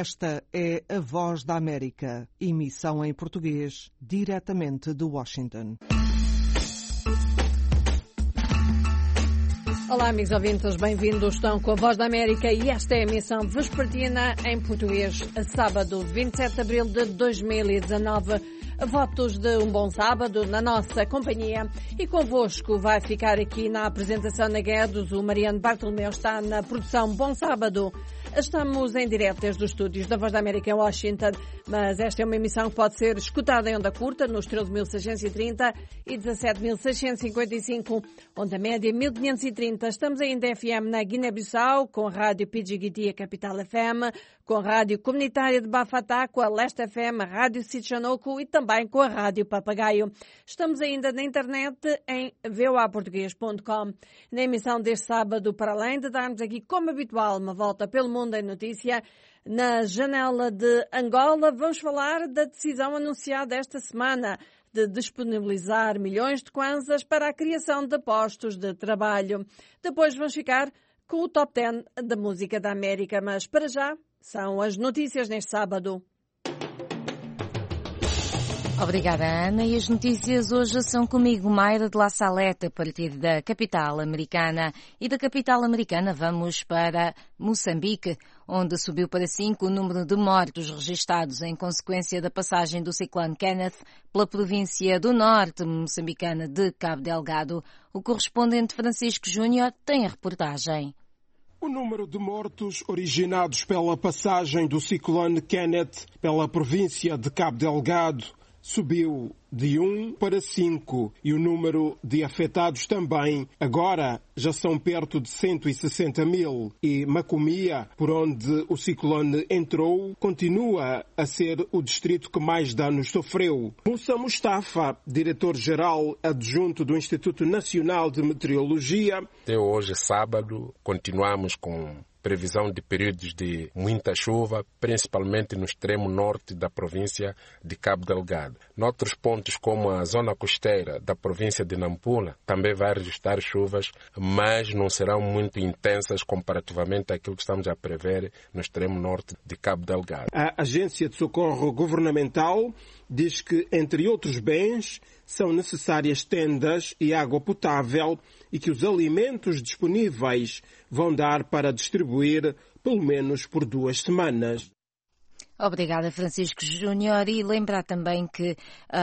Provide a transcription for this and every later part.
Esta é a Voz da América, emissão em português, diretamente de Washington. Olá, amigos ouvintes, bem-vindos. Estão com a Voz da América e esta é a emissão vespertina em português, sábado 27 de abril de 2019. Votos de um bom sábado na nossa companhia e convosco vai ficar aqui na apresentação na Guedes. O Mariano Bartolomeu está na produção. Bom sábado. Estamos em direto desde os estúdios da Voz da América em Washington, mas esta é uma emissão que pode ser escutada em onda curta nos 13.630 e 17.655, onda média 1.530. Estamos ainda FM na Guiné-Bissau, com a Rádio Pidgiguiti, a Capital FM, com a Rádio Comunitária de Bafatá, com a Leste FM, a Rádio Sitchanoku e também com a Rádio Papagaio. Estamos ainda na internet em voaportugues.com. Na emissão deste sábado, para além de darmos aqui, como habitual, uma volta pelo mundo em notícia, na janela de Angola, vamos falar da decisão anunciada esta semana de disponibilizar milhões de kwanzas para a criação de postos de trabalho. Depois vamos ficar com o Top 10 da música da América, mas para já são as notícias neste sábado. Obrigada, Ana. E as notícias hoje são comigo, Mayra de La Salete, a partir da capital americana. E da capital americana vamos para Moçambique, onde subiu para 5 o número de mortos registados em consequência da passagem do ciclone Kenneth pela província do norte moçambicana de Cabo Delgado. O correspondente Francisco Júnior tem a reportagem. O número de mortos originados pela passagem do ciclone Kenneth pela província de Cabo Delgado subiu de 1 para 5 e o número de afetados também. Agora já são perto de 160 mil e Macomia, por onde o ciclone entrou, continua a ser o distrito que mais danos sofreu. Moussa Mustafa, diretor-geral adjunto do Instituto Nacional de Meteorologia. Até hoje, sábado, continuamos com previsão de períodos de muita chuva, principalmente no extremo norte da província de Cabo Delgado. Noutros pontos, como a zona costeira da província de Nampula, também vai registrar chuvas, mas não serão muito intensas comparativamente àquilo que estamos a prever no extremo norte de Cabo Delgado. A Agência de Socorro Governamental diz que, entre outros bens, são necessárias tendas e água potável e que os alimentos disponíveis vão dar para distribuir pelo menos por 2 semanas. Obrigada, Francisco Júnior. E lembrar também que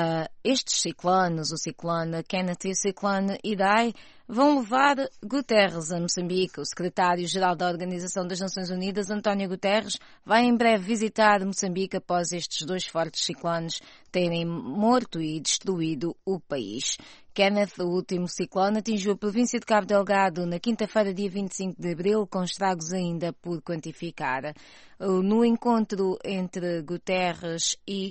estes ciclones, o ciclone Kenneth e o ciclone Idai, vão levar Guterres a Moçambique. O secretário-geral da Organização das Nações Unidas, António Guterres, vai em breve visitar Moçambique após estes 2 fortes ciclones terem morto e destruído o país. Kenneth, o último ciclone, atingiu a província de Cabo Delgado na quinta-feira, dia 25 de abril, com estragos ainda por quantificar. No encontro entre Guterres e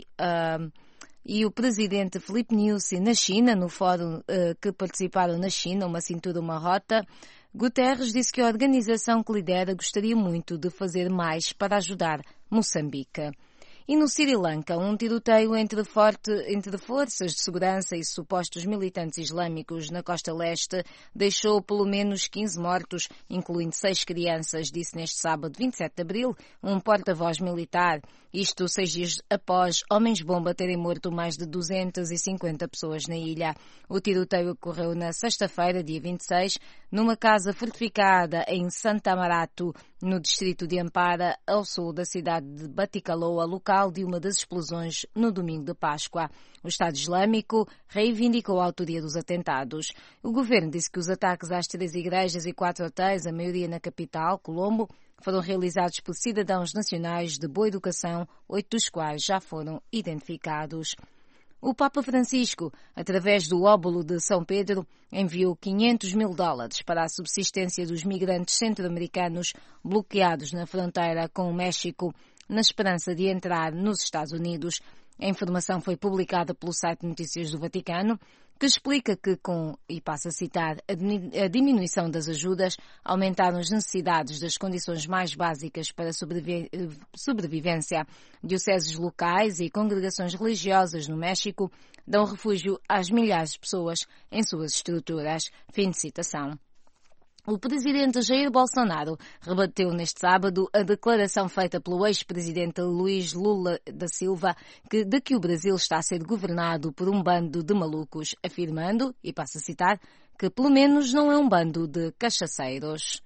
o presidente Filipe Nyusi na China, no fórum que participaram na China, uma cintura, uma rota, Guterres disse que a organização que lidera gostaria muito de fazer mais para ajudar Moçambique. E no Sri Lanka, um tiroteio entre forças de segurança e supostos militantes islâmicos na costa leste deixou pelo menos 15 mortos, incluindo 6 crianças, disse neste sábado, 27 de abril, um porta-voz militar. Isto 6 dias após homens-bomba terem morto mais de 250 pessoas na ilha. O tiroteio ocorreu na sexta-feira, dia 26, numa casa fortificada em Santa Amarato, no distrito de Ampara, ao sul da cidade de Batticaloa, local de uma das explosões no domingo de Páscoa. O Estado Islâmico reivindicou a autoria dos atentados. O governo disse que os ataques às 3 igrejas e 4 hotéis, a maioria na capital, Colombo, foram realizados por cidadãos nacionais de boa educação, 8 dos quais já foram identificados. O Papa Francisco, através do óbolo de São Pedro, enviou $500 mil para a subsistência dos migrantes centro-americanos bloqueados na fronteira com o México, na esperança de entrar nos Estados Unidos. A informação foi publicada pelo site de Notícias do Vaticano, que explica que e passo a citar, a diminuição das ajudas aumentaram as necessidades das condições mais básicas para sobrevivência. Dioceses locais e congregações religiosas no México dão refúgio às milhares de pessoas em suas estruturas. Fim de citação. O presidente Jair Bolsonaro rebateu neste sábado a declaração feita pelo ex-presidente Luís Lula da Silva de que o Brasil está a ser governado por um bando de malucos, afirmando, e passo a citar, que pelo menos não é um bando de cachaceiros.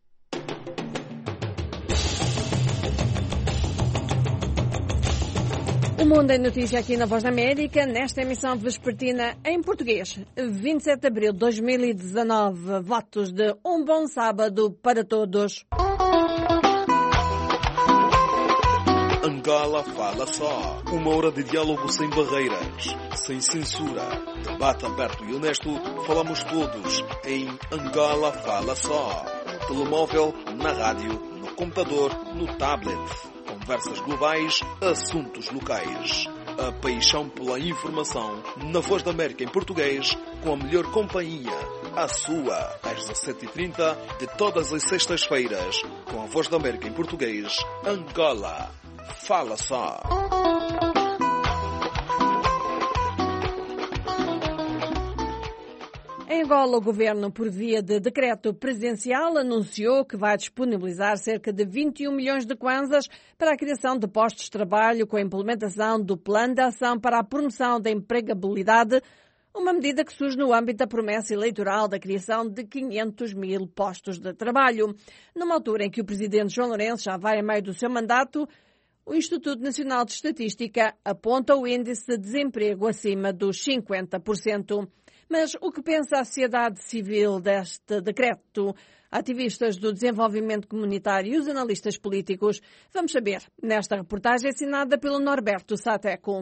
O Mundo em Notícia aqui na Voz da América, nesta emissão vespertina em português. 27 de abril de 2019, votos de um bom sábado para todos. Angola Fala Só. 1 hora de diálogo sem barreiras, sem censura. Debate aberto e honesto. Falamos todos em Angola Fala Só. Telemóvel, na rádio, no computador, no tablet. Conversas globais, assuntos locais. A paixão pela informação na Voz da América em português, com a melhor companhia. A sua, às 17h30 de todas as sextas-feiras, com a Voz da América em português, Angola. Fala Só. Em Angola, o governo, por via de decreto presidencial, anunciou que vai disponibilizar cerca de 21 milhões de kwanzas para a criação de postos de trabalho com a implementação do Plano de Ação para a Promoção da Empregabilidade, uma medida que surge no âmbito da promessa eleitoral da criação de 500 mil postos de trabalho. Numa altura em que o presidente João Lourenço já vai a meio do seu mandato, o Instituto Nacional de Estatística aponta o índice de desemprego acima dos 50%. Mas o que pensa a sociedade civil deste decreto? Ativistas do desenvolvimento comunitário e os analistas políticos? Vamos saber nesta reportagem assinada pelo Norberto Sateco.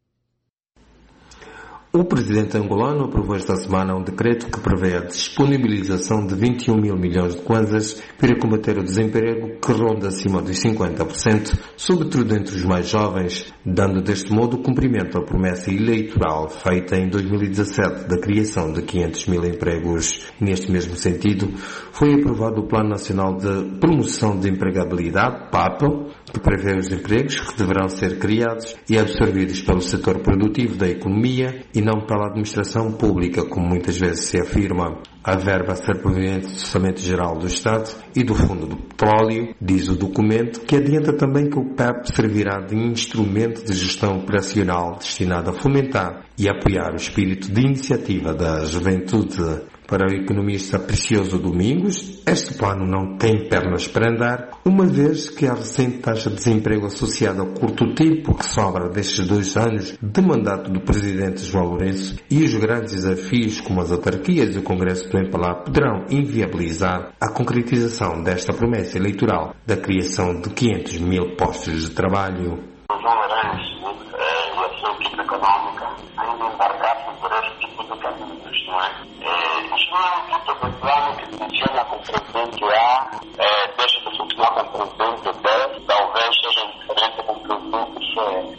O presidente angolano aprovou esta semana um decreto que prevê a disponibilização de 21 mil milhões de kwanzas para combater o desemprego que ronda acima dos 50%, sobretudo entre os mais jovens, dando deste modo cumprimento à promessa eleitoral feita em 2017 da criação de 500 mil empregos. Neste mesmo sentido, foi aprovado o Plano Nacional de Promoção de Empregabilidade, PAP, que prevê os empregos que deverão ser criados e absorvidos pelo setor produtivo da economia e não pela administração pública, como muitas vezes se afirma. A verba a ser proveniente do Orçamento Geral do Estado e do Fundo do Petróleo, diz o documento, que adianta também que o PAP servirá de instrumento de gestão operacional destinado a fomentar e apoiar o espírito de iniciativa da juventude. Para o economista Precioso Domingos, este plano não tem pernas para andar, uma vez que a recente taxa de desemprego associada ao curto tempo que sobra destes 2 anos de mandato do presidente João Lourenço e os grandes desafios como as autarquias e o Congresso do MPLA poderão inviabilizar a concretização desta promessa eleitoral da criação de 500 mil postos de trabalho. João Lourenço e a sua equipe econômica ainda embarcassem por este tipo de caminhos, não é? Isto não é um tipo de plano que funciona com o presidente A, deixa de funcionar com o presidente B, talvez seja diferente com o presidente C.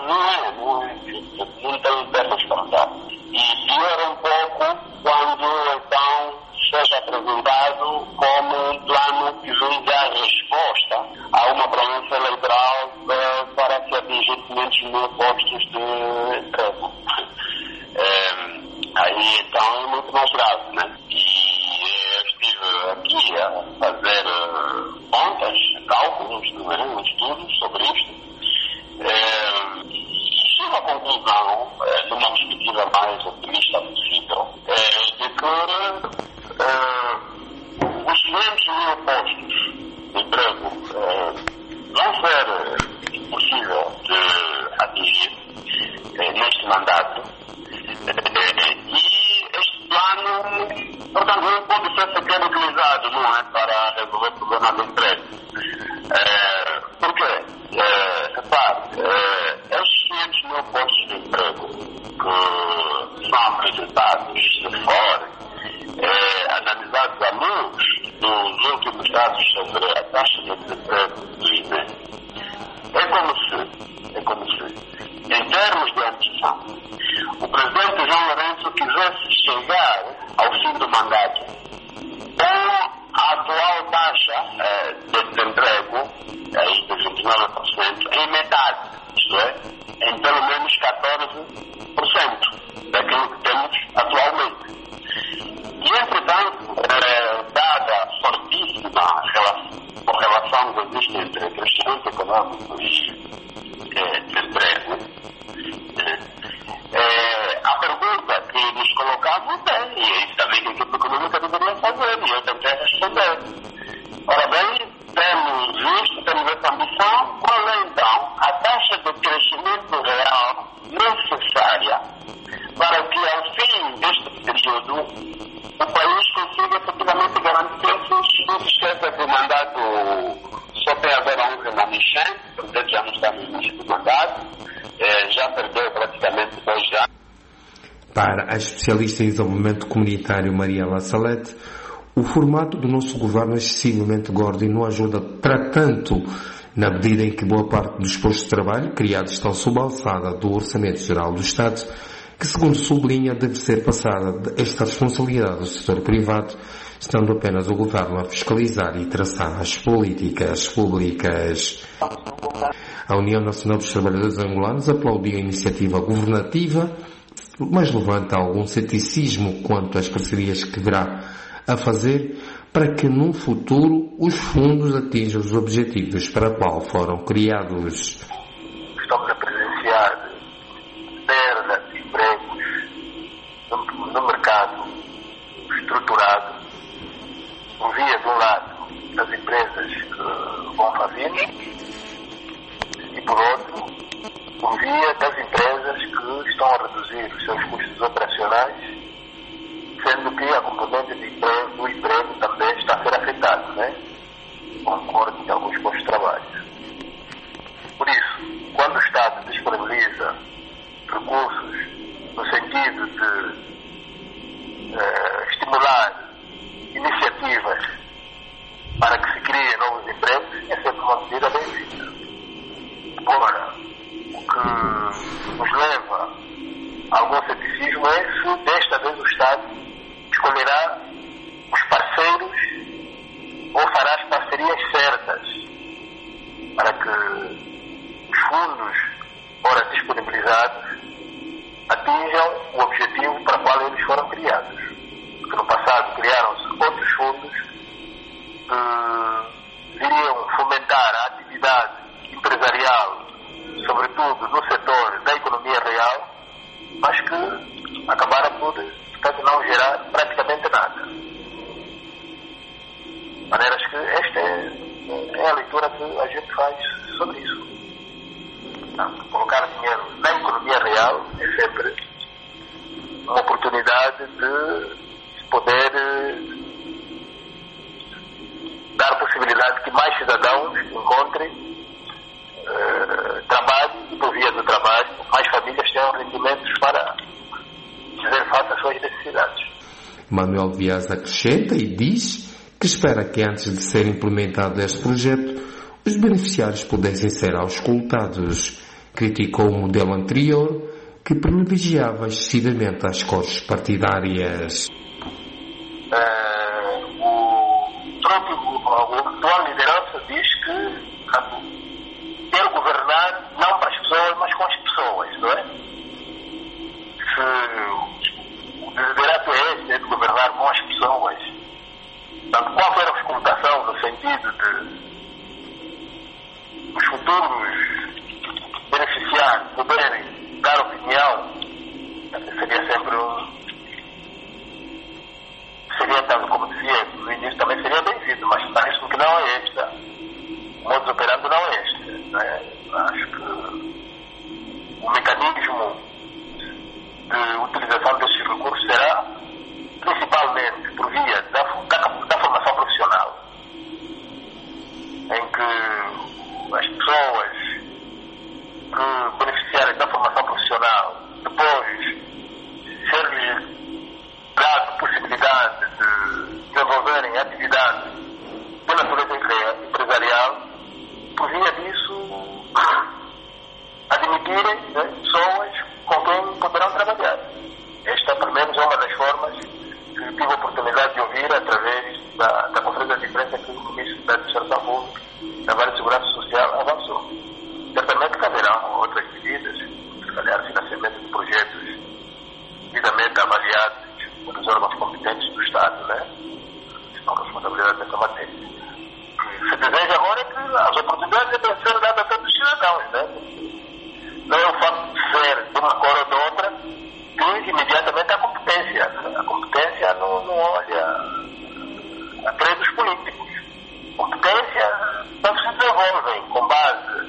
Não tem pernas para andar. E piora um pouco quando, então, seja apresentado como um plano que vem dar resposta a uma promessa eleitoral para se atingir 500 mil postos de emprego. Aí, então, é muito mais grave, né? E eu estive aqui a fazer contas, cálculos, estudos sobre isto. E chego à conclusão, numa perspectiva mais otimista possível, de que os 500 mil postos de emprego vão ser impossível de atingir neste mandato. E este plano, portanto, não pode ser sequer utilizado, não é, para resolver o problema do emprego. Por quê? Repare, estes 500 mil postos de emprego que são apresentados de fora, analisados à luz dos últimos dados sobre a taxa de desemprego do INE, é como se, em termos de ambição, o presidente João Lourenço quisesse chegar ao fim do mandato com a atual taxa de desemprego, aí de 29%, em metade, isto é, em pelo menos 14% daquilo que temos atualmente. E, entretanto, dada econômicos de emprego, a pergunta que nos colocamos é, e é isso também que a equipe econômica deveria fazer, e eu tentei responder. Ora bem, temos essa ambição, qual é então a taxa de crescimento real necessária para que ao fim deste período o país consiga efetivamente garantir-se. Não se esqueça que o mandato só tem agora 11 remanescentes, o presidente já não está no início do mandato, já perdeu praticamente 2 anos. Para a especialista em desenvolvimento comunitário Mariela Salete, o formato do nosso governo é excessivamente gordo e não ajuda para tanto, na medida em que boa parte dos postos de trabalho criados estão sob a alçada do Orçamento Geral do Estado, que, segundo sublinha, deve ser passada esta responsabilidade do setor privado, estando apenas o governo a fiscalizar e traçar as políticas públicas. A União Nacional dos Trabalhadores Angolanos aplaudiu a iniciativa governativa, mas levanta algum ceticismo quanto às parcerias que deverá a fazer para que, num futuro, os fundos atinjam os objetivos para o qual foram criados. Estamos a presenciar perda de empregos no mercado estruturado, por via, de um lado, das empresas que vão fazendo, e por outro, por via das empresas que estão a reduzir os seus custos operacionais, sendo que a componente do emprego também está a ser afetada, né? Com o corte de alguns postos de trabalho. Por isso, quando o Estado disponibiliza recursos no sentido de estimular iniciativas para que se criem novos empregos, é sempre uma medida bem-vinda. Agora, o que nos leva a algum ceticismo é se desta vez o Estado escolherá os parceiros ou fará as parcerias certas para que os fundos, ora disponibilizados, atinjam o objetivo para o qual eles foram criados. Porque no passado criaram-se outros fundos que iriam fomentar a atividade empresarial, sobretudo no setor da economia real, mas que acabaram por não gerar praticamente nada. De maneiras que esta é a leitura que a gente faz sobre isso. Colocar dinheiro na economia real é sempre uma oportunidade de poder dar possibilidade que mais cidadãos encontrem trabalho, e por via do trabalho, mais famílias tenham rendimentos para fazer face às suas necessidades. Manuel Vias acrescenta e diz que espera que antes de ser implementado este projeto, os beneficiários pudessem ser auscultados. Criticou o modelo anterior, que privilegiava excessivamente as cores partidárias. A atual liderança diz que quer governar não para as pessoas, mas com as pessoas, não é? Se o desiderato é esse, é de governar com as pessoas. Portanto, qual foi a auscultação no sentido de os futuros beneficiários poderem dar opinião? Seria sempre seria, tanto como dizia no início, também seria bem-vindo, mas parece que não é esta. O modus operandi não é este. Não é? Acho que o mecanismo de utilização destes recursos será principalmente por via da formação profissional, em que as pessoas que beneficiarem da formação profissional, depois ser-lhes dado possibilidade de desenvolverem atividade de natureza empresarial, por via disso admitirem pessoas com quem poderão trabalhar. Esta, pelo menos, é uma das formas que tive a oportunidade de ouvir através da conferência de imprensa que o Ministro da Administração Pública, Trabalho e Segurança Social avançou. Certamente haverão outras medidas, se calhar financiamento de projetos devidamente avaliados pelos órgãos competentes do Estado, né? Que são responsabilidade dessa matéria. se deseja agora é que as oportunidades devem ser dadas a todos os cidadãos, né? Não é o facto de ser de uma cor ou de outra que imediatamente há competência. A competência não olha a credos políticos. Competência não se desenvolvem com base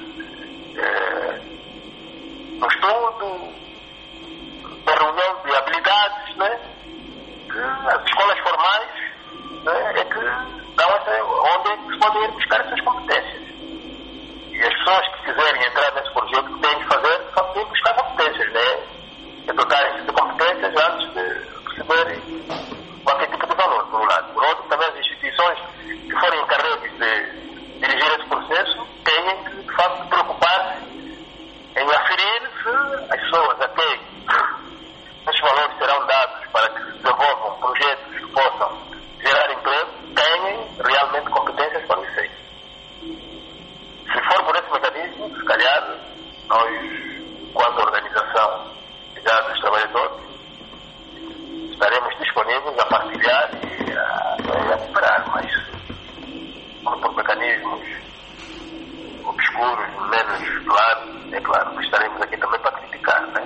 no estudo, na reunião de habilidades, né? Que as escolas formais, né, é que dão onde é que se podem ir buscar essas competências. E as pessoas que quiserem entrar nesse projeto, que têm de fazer, só têm de buscar competências, né? É dotarem-se de competências antes de receberem qualquer tipo de valor, por um lado. Por outro, também as instituições que forem encarregues de dirigir esse processo têm que, de facto, preocupar-se em aferir se as pessoas a quem esses valores serão dados para que se desenvolvam projetos que possam gerar emprego, têm realmente competências para o efeito. Se for por esse mecanismo, se calhar, nós, quanto organização dos trabalhadores, estaremos disponíveis a partilhar e a cooperar, mas por mecanismos obscuros, menos claros, é claro, estaremos aqui também para criticar, né?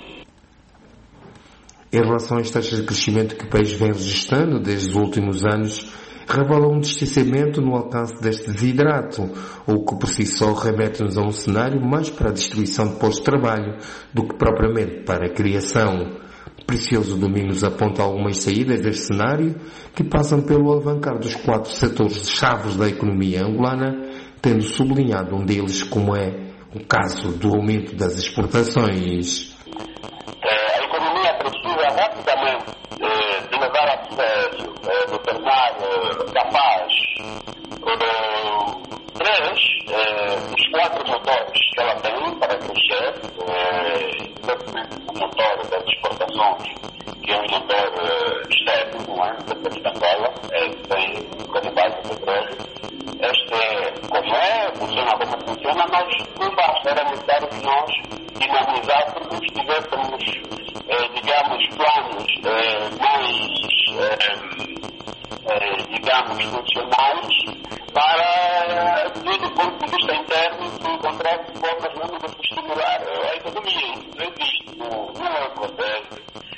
Em relação às taxas de crescimento que o país vem registrando desde os últimos anos, revela um distanciamento no alcance deste desidrato, o que por si só remete-nos a um cenário mais para a destruição de postos de trabalho do que propriamente para a criação. Precioso Domingos aponta algumas saídas deste cenário que passam pelo alavancar dos 4 setores-chave da economia angolana, tendo sublinhado um deles como é o caso do aumento das exportações. A economia precisa rapidamente de levar a sério, de tornar capaz os 4 motores que ela tem para crescer, o motor das exportações, que é um motor externo, não é? Da Angola, tem como base o petróleo. Este é funciona como funciona, mas não basta, era necessário que nós dinamizássemos, tivéssemos, digamos, planos mais, funcionais para, do ponto de vista interno, se encontrar formas mesmo de estimular a economia. Isso existe, não acontece.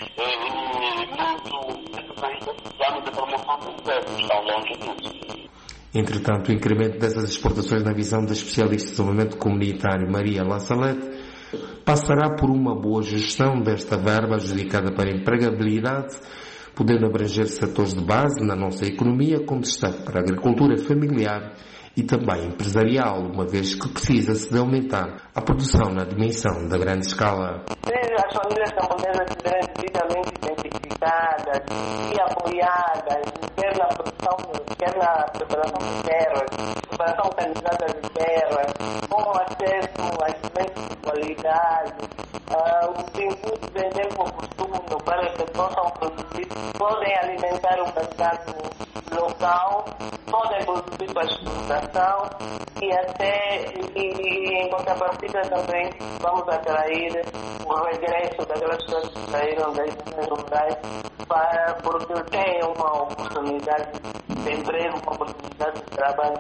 Muito plano de promoção do governo estão longe disso. Entretanto, o incremento dessas exportações na visão da especialista de desenvolvimento comunitário Maria Lassalete passará por uma boa gestão desta verba adjudicada para a empregabilidade, podendo abranger setores de base na nossa economia, com destaque para a agricultura familiar e também empresarial, uma vez que precisa-se de aumentar a produção na dimensão da grande escala. As famílias camponesas se verem devidamente identificadas e apoiadas, quer na produção, quer na preparação de terras, preparação organizada de terras, com acesso a sementes de qualidade, os insumos em tempo oportuno para que possam produzir, podem alimentar o mercado local, podem produzir para exportação e até, em contrapartida também, vamos atrair o regresso daquelas pessoas que saíram das zonas rurais porque têm uma oportunidade de emprego, uma oportunidade de trabalho,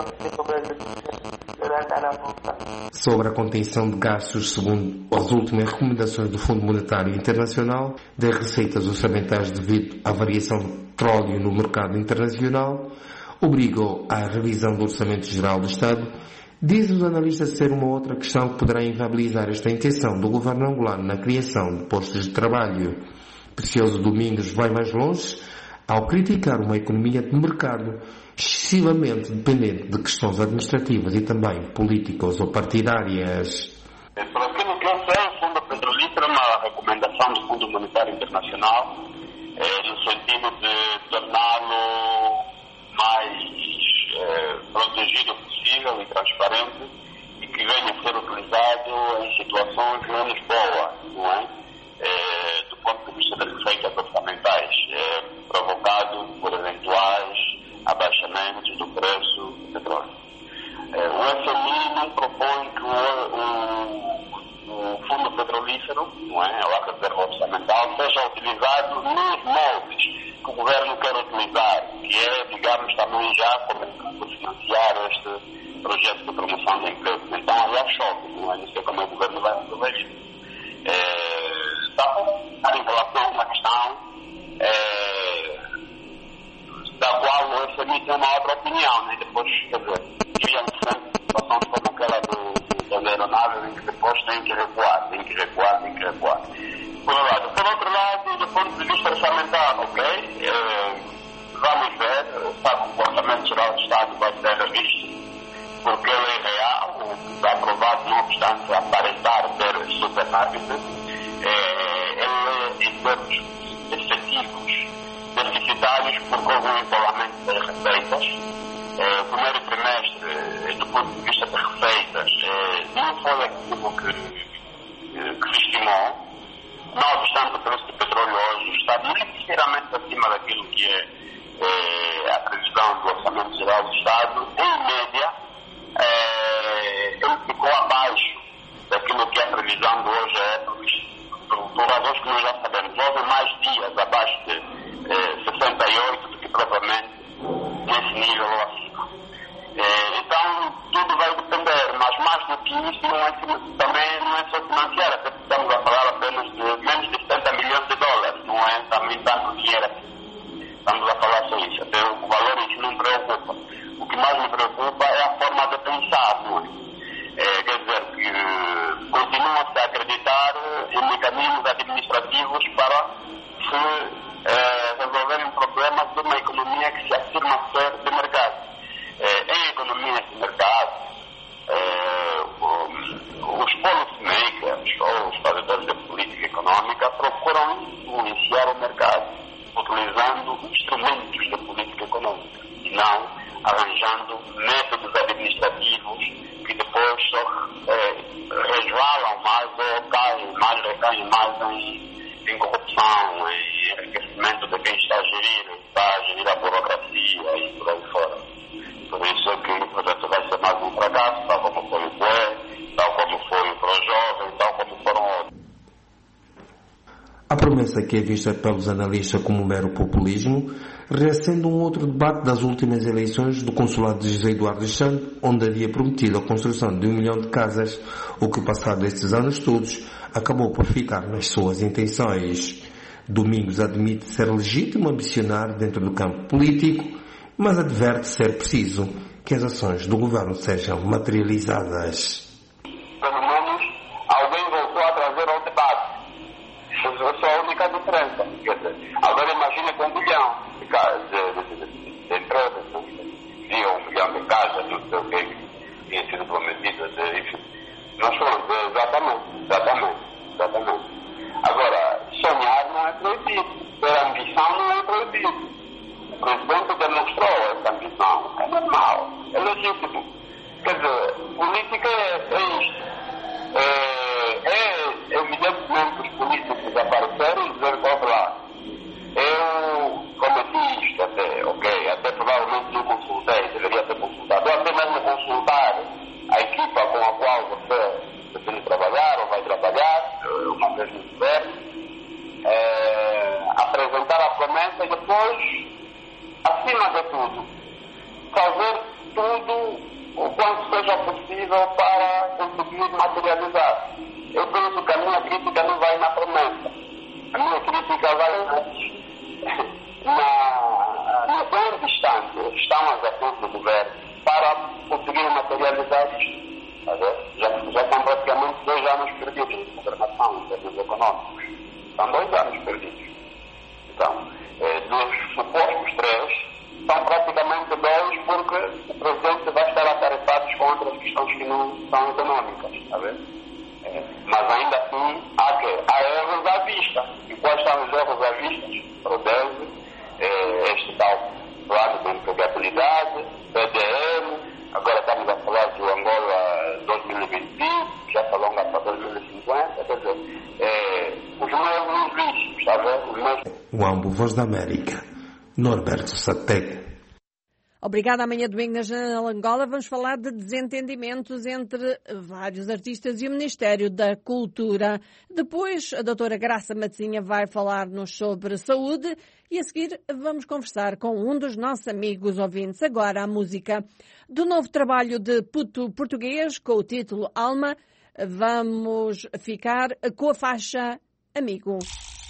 sobre a contenção de gastos, segundo as últimas recomendações do Fundo Monetário Internacional, das receitas orçamentais devido à variação do petróleo no mercado internacional, obrigou à revisão do Orçamento Geral do Estado, diz os analistas ser uma outra questão que poderá inviabilizar esta intenção do governo angolano na criação de postos de trabalho. Precioso Domingos vai mais longe ao criticar uma economia de mercado excessivamente dependente de questões administrativas e também políticas ou partidárias. Por aquilo que eu sei, o Fundo Petrolífero é uma recomendação do Fundo Monetário Internacional no sentido de torná-lo mais protegido possível e transparente e que venha a ser utilizado em situações menos boas, não é? Do ponto de vista das receitas orçamentais, provocado por eventuais abaixamentos do preço do petróleo. O FMI não propõe que o Fundo Petrolífero, não é, a reserva orçamental, seja utilizado nos moldes que o governo quer utilizar, que é, digamos, também já como por financiar este projeto de promoção de emprego. Então aí há choque, não sei como o governo vai resolver isso. Em relação a uma questão da qual o FMI tem uma outra opinião, né? Depois, quer dizer, cria situações como aquela da aeronave, em que depois tem que recuar. Por outro lado, do ponto de vista orçamental, ok, vamos ver se o comportamento geral do Estado vai ser revisto, porque ele é real, está aprovado, não obstante aparentar ter superávit, ele, em termos efetivos, deficitários, porque houve um empolamento das receitas. O primeiro trimestre, do ponto de vista de receitas, não foi aquilo que se estimou. Não obstante, o preço do petróleo hoje está ligeiramente acima daquilo que é a previsão do Orçamento Geral do Estado. Em média, ele ficou abaixo daquilo que a previsão de hoje é, por razões que nós já sabemos. Houve mais dias abaixo de 68 do que propriamente nesse nível ou acima. Então, tudo vai depender, mas mais do que isso, também não é só financiar, até porque estamos a falar apenas de menos de 70 milhões de dólares, não é também tanto dinheiro assim. Estamos a falar só isso, até o valor em si não me preocupa. O que mais me preocupa é a forma de pensar, não é? Quer dizer, que continua-se a acreditar em mecanismos administrativos para se resolverem problemas de uma economia que se afirma ser de mercado. Em economias de mercado, os policymakers ou os fazedores de política econômica procuram influenciar o mercado utilizando instrumentos de política econômica e não arranjando métodos administrativos que depois só resvalam mais ou recaem mais em corrupção, em enriquecimento de quem está a gerir a burocracia e por aí fora. Por isso é que o projeto vai ser mais um fracasso, tal como foi o PUE, tal como foi o ProJovem, tal como foram outros. A promessa que é vista pelos analistas como mero populismo reacende um outro debate das últimas eleições do consulado de José Eduardo Santos, onde havia prometido a construção de 1 milhão de casas, o que, passado estes anos todos, acabou por ficar nas suas intenções. Domingos admite ser legítimo ambicionar dentro do campo político, mas adverte ser preciso que as ações do governo sejam materializadas. Pelo menos alguém voltou a trazer ao debate. Essa é a única diferença. Quer dizer, agora imagine com 1 milhão de empresas, via 1 milhão de casas, não sei o que tinha sido prometido. Nós falamos, exatamente. Agora, sonhar não é proibido, ter ambição não é proibido. O presidente demonstrou essa ambição. É normal, é legítimo. Quer dizer, política é isto. É evidentemente que os políticos apareceram e dizer, vamos lá, eu cometi isto até provavelmente não consultei, deveria ter consultado, ou até mesmo consultar a equipa com a qual você pretende trabalhar ou vai trabalhar, uma vez no governo, apresentar a promessa e depois, acima de tudo, fazer tudo o quanto seja possível para conseguir materializar. Eu penso que a minha crítica não vai na promessa. A minha crítica vai na quão distante estão as ações do governo para conseguir materializar isto. Já são praticamente 2 anos perdidos de governação em termos econômicos. São 2 anos perdidos. Então, dos supostos 3, são praticamente 2 porque o presidente vai estar atarefado com outras questões que não são econômicas, está vendo? Mas ainda assim há erros à vista. E quais são os erros à vista? PRODESE, este tal plano de empregabilidade, PDM, agora estamos a falar do Angola 2025, já falamos para 2050, quer dizer, os mesmos vícios, está vendo? Uambo, Voz da América, Norberto Satego. Obrigada. Amanhã, domingo, na Janela Angola, vamos falar de desentendimentos entre vários artistas e o Ministério da Cultura. Depois, a doutora Graça Matezinha vai falar-nos sobre saúde e a seguir vamos conversar com um dos nossos amigos ouvintes. Agora, a música do novo trabalho de Puto Português, com o título Alma. Vamos ficar com a faixa Amigo.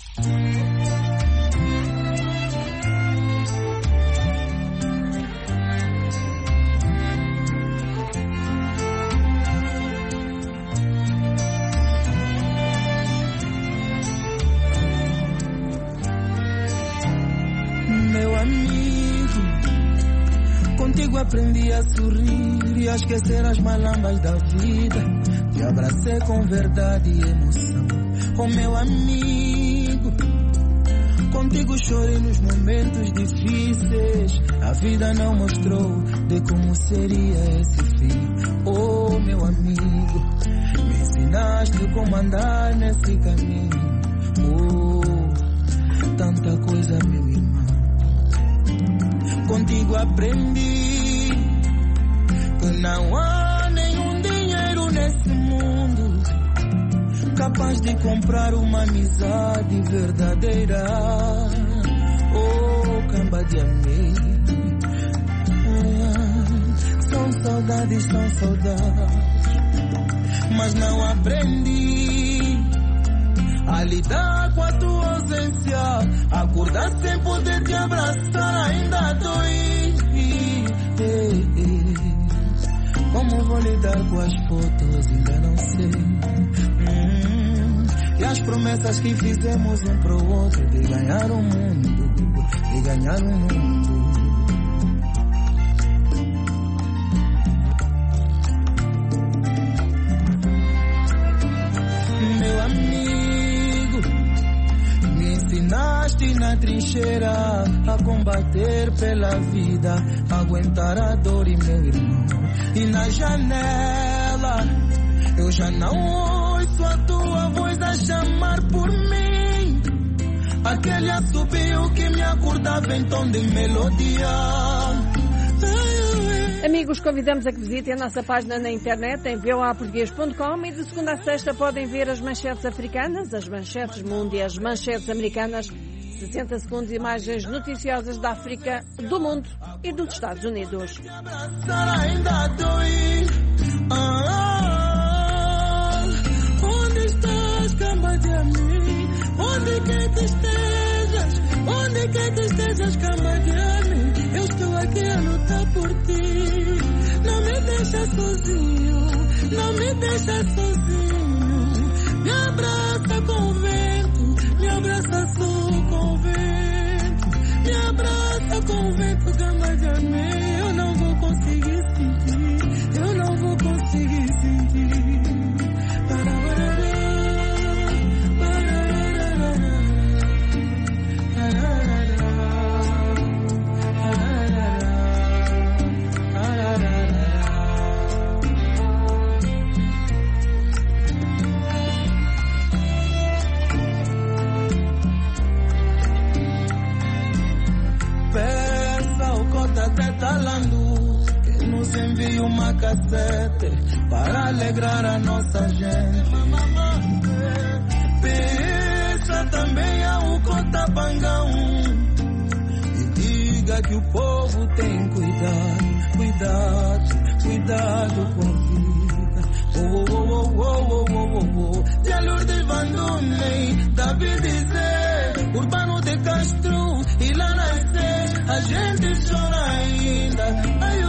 Meu amigo, contigo aprendi a sorrir e a esquecer as malambas da vida. Te abracei com verdade e emoção. Oh meu amigo, contigo chorei nos momentos difíceis. A vida não mostrou de como seria esse fim. Oh meu amigo, me ensinaste como andar nesse caminho. Oh, tanta coisa, meu irmão. Contigo aprendi que não há nenhum dinheiro nesse mundo capaz de comprar uma amizade verdadeira. Oh, camba de amigo, são saudades, mas não aprendi a lidar com a tua ausência. Acordar sem poder te abraçar ainda dói. Como vou lidar com as fotos ainda não sei. E as promessas que fizemos um pro outro de ganhar o mundo, de ganhar o mundo. Meu amigo, me ensinaste na trincheira a combater pela vida, aguentar a dor, e meu irmão. E na janela eu já não ouço a tua voz a chamar por mim. Aquele assobio que me acordava em tom de melodia. Amigos, convidamos a que visitem a nossa página na internet em voaportugues.com e de segunda a sexta podem ver as manchetes africanas, as manchetes mundo e as manchetes americanas. 60 segundos de imagens noticiosas da África, do mundo e dos Estados Unidos. Onde estás, cama de mim? Onde quer que estejas? Onde quer que estejas, cama de mim? Eu estou aqui a lutar por ti. Não me deixa sozinho, não me deixa sozinho. Me abraça com o vento, me abraça com o vento. Me abraça com o vento, cama de mim. Eu não vou conseguir sentir, eu não vou conseguir sentir. Peça o cota até talando que nos envie uma cassete para alegrar a nossa gente. Peça também ao cota pangão e diga que o povo tem cuidado, cuidado, cuidado com a vida. Oh, oh, oh, oh, oh, oh, oh, oh. De Lourdes Vandunei, David Zé, Urbano de Castro e lá nascer, a gente chora ainda. Ai,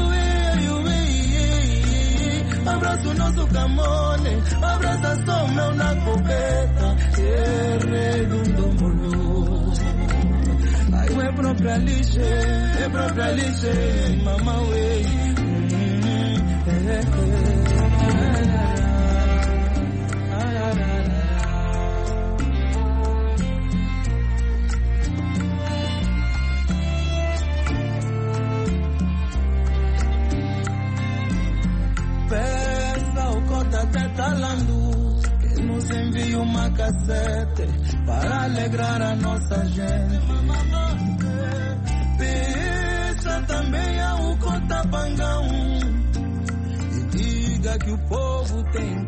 abraço nosso Camone, abraça só o meu na copeta, redondo moloso. Ai, é própria lixe, mamãe. Peça o cota até talando que nos envie uma cassete para alegrar a nossa gente. Peça também ao Capangão. E diga que o povo tem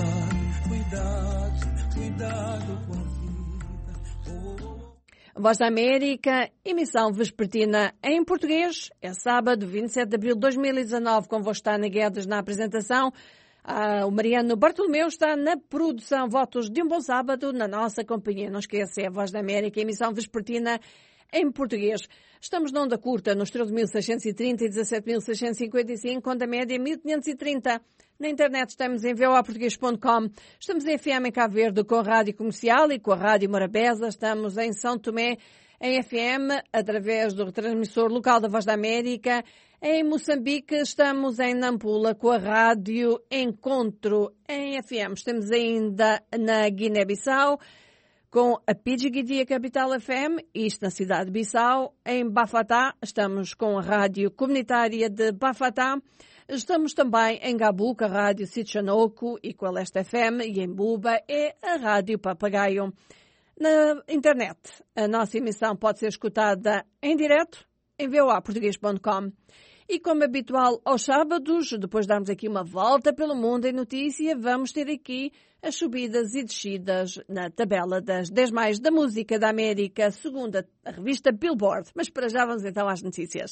cuidado com a vida. Voz da América, emissão vespertina em português. É sábado, 27 de abril de 2019, com Vostana Guedes na apresentação. O Mariano Bartolomeu está na produção. Votos de um bom sábado na nossa companhia. Não esqueça, é a Voz da América, emissão vespertina em português. Estamos na onda curta, nos 13.630 e 17.655, onda média 1.530. Na internet estamos em voaportuguês.com. Estamos em FM em Cabo Verde com a Rádio Comercial e com a Rádio Morabeza. Estamos em São Tomé em FM, através do retransmissor local da Voz da América. Em Moçambique estamos em Nampula com a Rádio Encontro em FM. Estamos ainda na Guiné-Bissau com a Pidgiguidia Capital FM, isto na cidade de Bissau. Em Bafatá estamos com a Rádio Comunitária de Bafatá. Estamos também em Gabu com a Rádio Sitchanoco e com a Leste FM, e em Buba é a Rádio Papagaio. Na internet, a nossa emissão pode ser escutada em direto em voaportuguês.com. E como habitual aos sábados, depois de darmos aqui uma volta pelo mundo em notícia, vamos ter aqui as subidas e descidas na tabela das 10 mais da música da América, segundo a revista Billboard. Mas para já vamos então às notícias.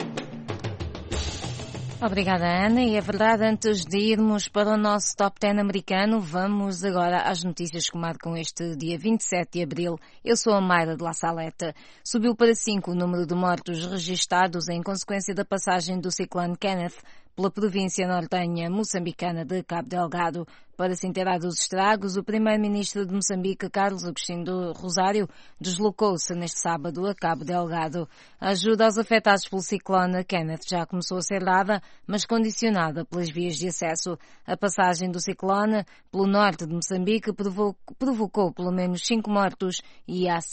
Obrigada, Ana. E é verdade, antes de irmos para o nosso Top 10 americano, vamos agora às notícias que marcam este dia 27 de abril. Eu sou a Mayra de La Saleta. Subiu para 5 o número de mortos registados em consequência da passagem do ciclone Kenneth pela província nortenha moçambicana de Cabo Delgado. Para se inteirar dos estragos, o primeiro-ministro de Moçambique, Carlos Agostinho do Rosário, deslocou-se neste sábado a Cabo Delgado. A ajuda aos afetados pelo ciclone Kenneth já começou a ser dada, mas condicionada pelas vias de acesso. A passagem do ciclone pelo norte de Moçambique provocou pelo menos 5 mortos e há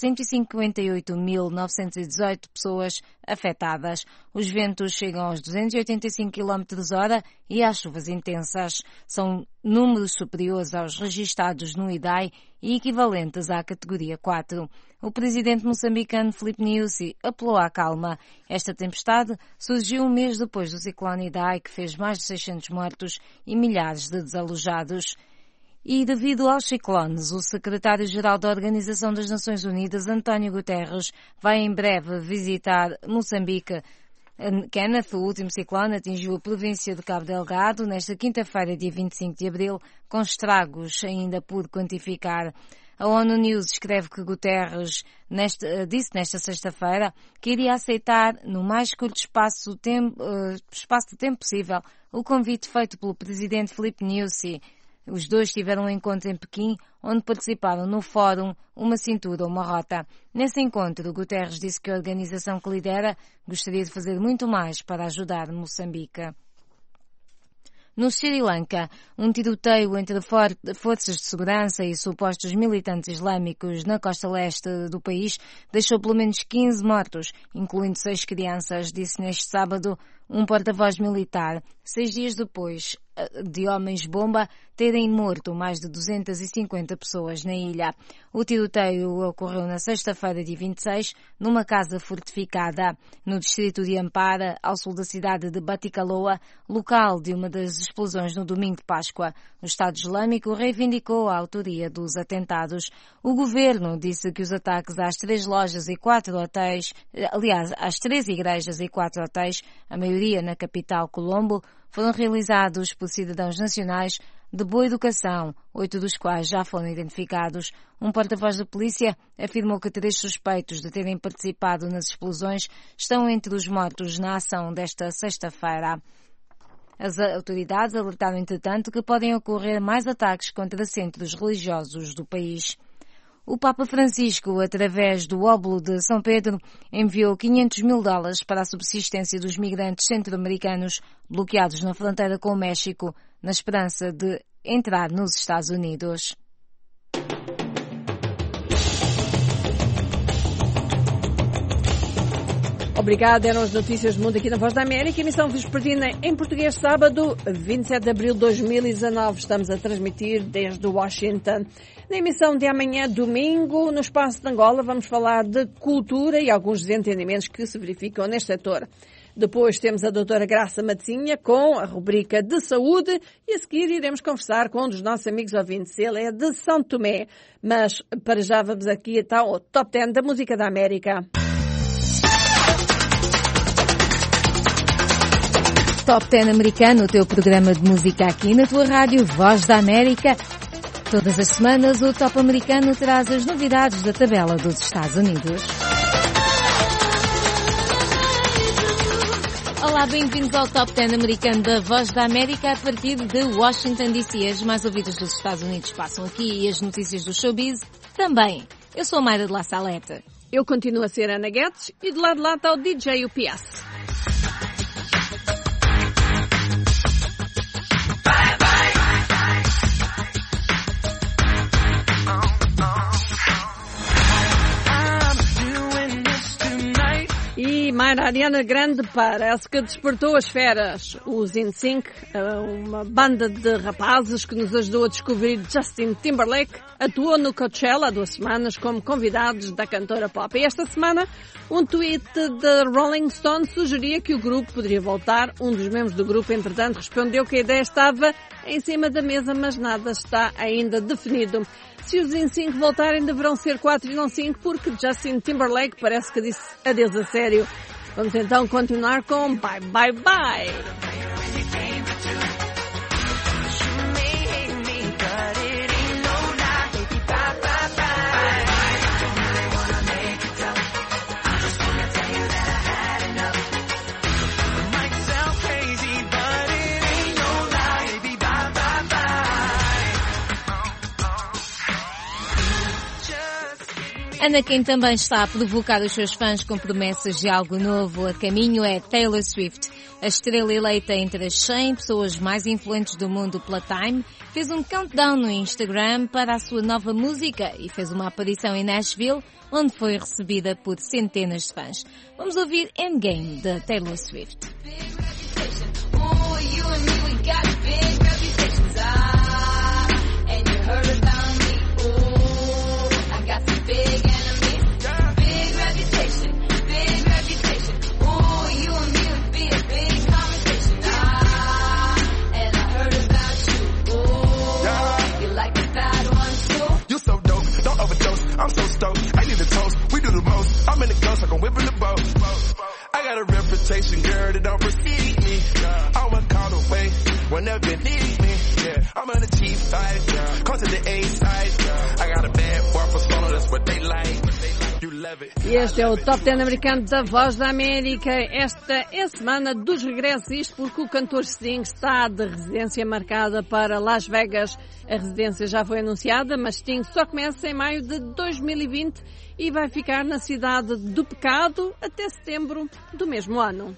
158.918 pessoas afetadas. Os ventos chegam aos 285 km/h e as chuvas intensas são números superiores aos registados no IDAI e equivalentes à categoria 4. O presidente moçambicano Filipe Nyusi apelou à calma. Esta tempestade surgiu um mês depois do ciclone Idai, que fez mais de 600 mortos e milhares de desalojados. E devido aos ciclones, o secretário-geral da Organização das Nações Unidas, António Guterres, vai em breve visitar Moçambique. Kenneth, o último ciclone, atingiu a província de Cabo Delgado nesta quinta-feira, dia 25 de abril, com estragos ainda por quantificar. A ONU News escreve que Guterres disse nesta sexta-feira que iria aceitar, no mais curto espaço de tempo possível, o convite feito pelo presidente Filipe Nyusi. Os dois tiveram um encontro em Pequim, onde participaram no fórum Uma Cintura, Uma Rota. Nesse encontro, Guterres disse que a organização que lidera gostaria de fazer muito mais para ajudar Moçambique. No Sri Lanka, um tiroteio entre forças de segurança e supostos militantes islâmicos na costa leste do país deixou pelo menos 15 mortos, incluindo 6 crianças, disse neste sábado um porta-voz militar, 6 dias depois de homens-bomba terem morto mais de 250 pessoas na ilha. O tiroteio ocorreu na sexta-feira, dia 26, numa casa fortificada no distrito de Ampara, ao sul da cidade de Batticaloa, local de uma das explosões no domingo de Páscoa. O Estado Islâmico reivindicou a autoria dos atentados. O governo disse que os ataques às 3 lojas e 4 hotéis, aliás, às 3 igrejas e 4 hotéis, a maioria na capital Colombo, foram realizados por cidadãos nacionais de boa educação, 8 dos quais já foram identificados. Um porta-voz da polícia afirmou que 3 suspeitos de terem participado nas explosões estão entre os mortos na ação desta sexta-feira. As autoridades alertaram, entretanto, que podem ocorrer mais ataques contra centros religiosos do país. O Papa Francisco, através do óbolo de São Pedro, enviou $500 mil para a subsistência dos migrantes centro-americanos bloqueados na fronteira com o México, na esperança de entrar nos Estados Unidos. Obrigada, eram as notícias do mundo aqui na Voz da América, emissão vespertina em português, sábado 27 de abril de 2019. Estamos a transmitir desde Washington. Na emissão de amanhã, domingo, no Espaço de Angola, vamos falar de cultura e alguns desentendimentos que se verificam neste setor. Depois temos a doutora Graça Matezinha com a rubrica de saúde e a seguir iremos conversar com um dos nossos amigos ouvintes. Ele é de São Tomé, mas para já vamos aqui então ao Top 10 da Música da América. Top 10 americano, o teu programa de música aqui na tua rádio Voz da América. Todas as semanas o Top americano traz as novidades da tabela dos Estados Unidos. Olá, bem-vindos ao Top 10 americano da Voz da América a partir de Washington DC. As mais ouvidas dos Estados Unidos passam aqui e as notícias do showbiz também. Eu sou a Mayra de La Saleta. Eu continuo a ser Ana Guedes e de lá está o DJ UPS. E Mayra, Ariana Grande parece que despertou as feras. Os NSYNC, uma banda de rapazes que nos ajudou a descobrir Justin Timberlake, atuou no Coachella há 2 semanas como convidados da cantora pop. E esta semana, um tweet de Rolling Stone sugeria que o grupo poderia voltar. Um dos membros do grupo, entretanto, respondeu que a ideia estava em cima da mesa, mas nada está ainda definido. Se os NSYNC voltarem, deverão ser 4 e não 5, porque Justin Timberlake parece que disse adeus a sério. Vamos então continuar com Bye Bye Bye. Ana, quem também está a provocar os seus fãs com promessas de algo novo a caminho é Taylor Swift. A estrela eleita entre as 100 pessoas mais influentes do mundo pela Time fez um countdown no Instagram para a sua nova música e fez uma aparição em Nashville, onde foi recebida por centenas de fãs. Vamos ouvir Endgame, de Taylor Swift. I'm so stoked, I need a toast, we do the most, I'm in the ghost like I'm whipping the boat. I got a reputation, girl, that don't precede me. I'm a call away, whenever you need me. Yeah, I'm on the cheap side, come to the A side. I got a bad boy persona, that's what they like. E este é o Top 10 americano da Voz da América. Esta é a semana dos regressos, isto porque o cantor Sting está de residência marcada para Las Vegas. A residência já foi anunciada, mas Sting só começa em maio de 2020 e vai ficar na cidade do Pecado até setembro do mesmo ano.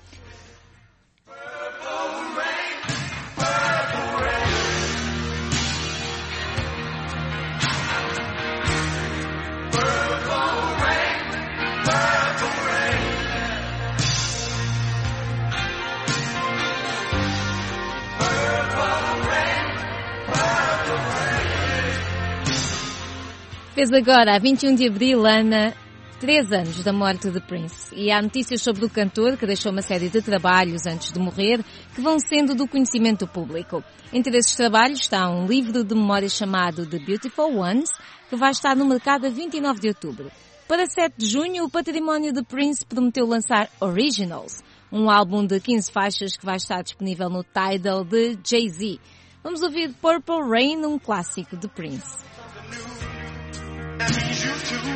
Fez agora, a 21 de abril, Ana, 3 anos da morte de Prince. E há notícias sobre o cantor, que deixou uma série de trabalhos antes de morrer, que vão sendo do conhecimento público. Entre esses trabalhos está um livro de memórias chamado The Beautiful Ones, que vai estar no mercado a 29 de outubro. Para 7 de junho, o património de Prince prometeu lançar Originals, um álbum de 15 faixas que vai estar disponível no Tidal de Jay-Z. Vamos ouvir Purple Rain, um clássico de Prince. That means you too.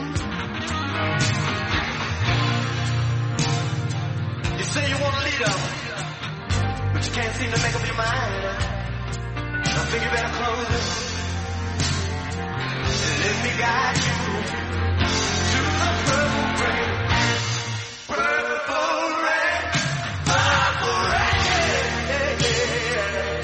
You say you want a leader, but you can't seem to make up your mind. I think you better close it and let me guide you to the purple rain. Purple rain, purple rain, yeah, yeah.